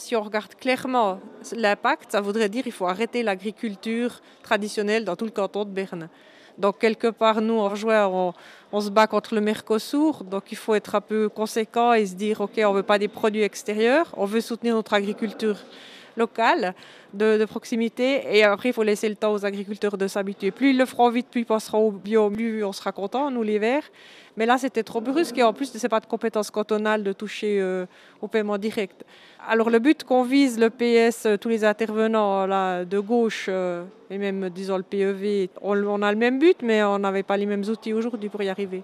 si on regarde clairement l'impact, ça voudrait dire qu'il faut arrêter l'agriculture traditionnelle dans tout le canton de Berne. Donc quelque part, nous, en rejoint, on se bat contre le Mercosur, donc il faut être un peu conséquent et se dire, OK, on ne veut pas des produits extérieurs, on veut soutenir notre agriculture locale, de proximité, et après, il faut laisser le temps aux agriculteurs de s'habituer. Plus ils le feront vite, plus ils passeront au bio, plus on sera content, nous les Verts. Mais là, c'était trop brusque et en plus, ce n'est pas de compétence cantonale de toucher au paiement direct. Alors le but qu'on vise, le PS, tous les intervenants là, de gauche et même disons le PEV, on a le même but, mais on n'avait pas les mêmes outils aujourd'hui pour y arriver.